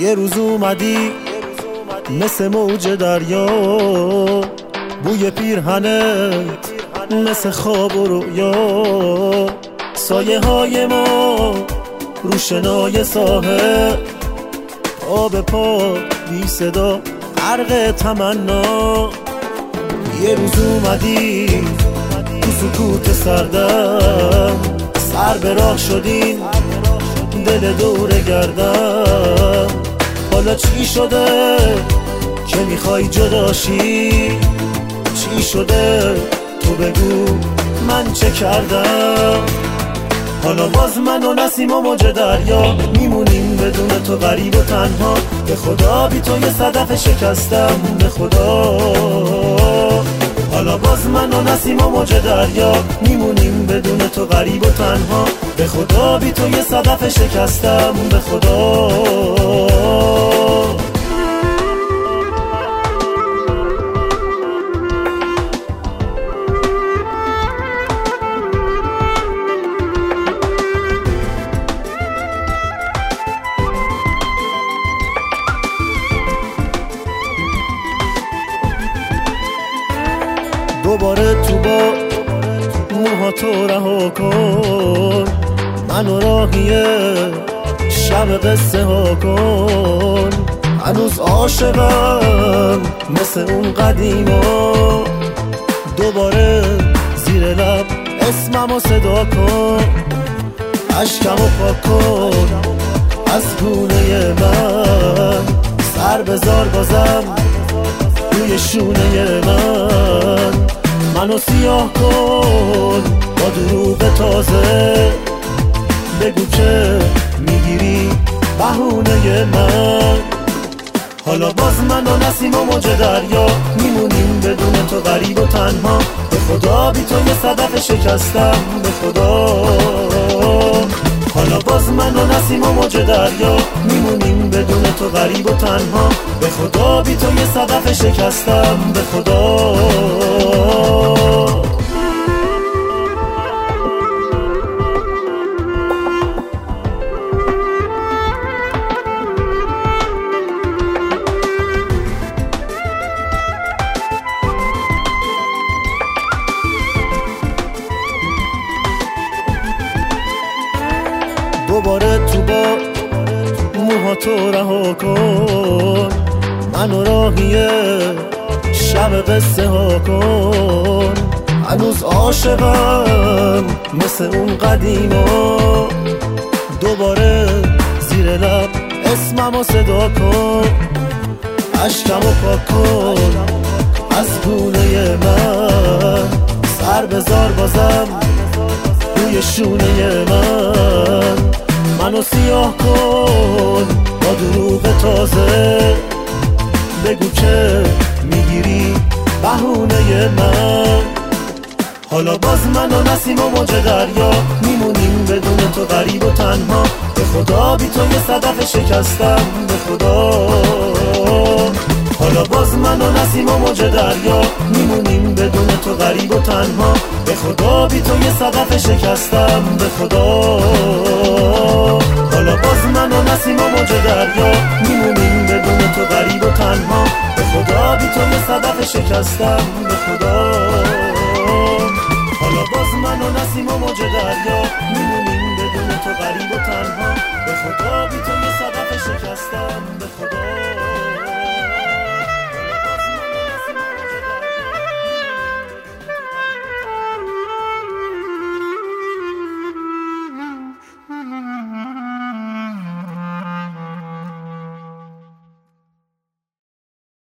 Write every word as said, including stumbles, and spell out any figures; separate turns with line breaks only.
یه روز اومدی مثل موج دریا، بوی پیرهنت مثل خواب و رویا، سایه های ما رو شنای ساحل، پا به پا بی صدا غرق تمنا. یه روز اومدی تو سکوت سردم، سر به راه شدیم دل دور گردم. حالا چی شده که میخوای جداشی؟ چی شده تو بگو من چه کردم؟ حالا باز من و نسیم و موج دریا میمونیم بدون تو غریب و تنها. به خدا بی تو یه صدف شکستم، به خدا. حالا باز من و نسیم و موج دریا میمونیم بدون تو غریب و تنها. به خدا بی تو یه صدف شکستم، به خدا. دوباره تو با موها تو رها کن، منو راهی شب قصه ها کن. هنوز عاشقم مثل اون قدیما، دوباره زیر لب اسممو صدا کن. اشکمو پاک کن از گونه من، سر بذار بازم روی شونه من. منو سیاه کن با دروغ تازه، بگو که میگیری بهونه من. حالا باز من و نسیم و موج دریا میمونیم بدون تو غریب و تنها. به خدا بی تو یه صدف شکستم، به خدا. حالا باز من و نسیم و موج دریا میمونیم بدون تو غریب و تنها. به خدا بی تو یه صدف شکستم، به خدا. دوباره تو با موها تو رها کن، منو راهی شب قصه ها کن. هنوز عاشقم مثل اون قدیما، دوباره زیر لب اسممو صدا کن. اشکمو پاک کن از گونه من، سر بذار بازم روی شونه من. منو سیاه کن با دروغ تازه، بگو که میگیری بهونه من. حالا باز من و نسیم و موج دریا میمونیم بدون تو غریب و تنها. به خدا بی تو یه صدف شکستم، به خدا. حالا باز من و نسیم و موج دریا میمونیم بدون تو غریب و تنها. به خدا بی تو یه صدف شکستم، به خدا. حالا باز من و نسیم و موج دریا میمونیم بدون تو غریب و تنها. به خدا بی تو یه صدف شکستم، به خدا. حالا باز من و نسیم و موج دریا میمونیم بدون تو غریب و تنها.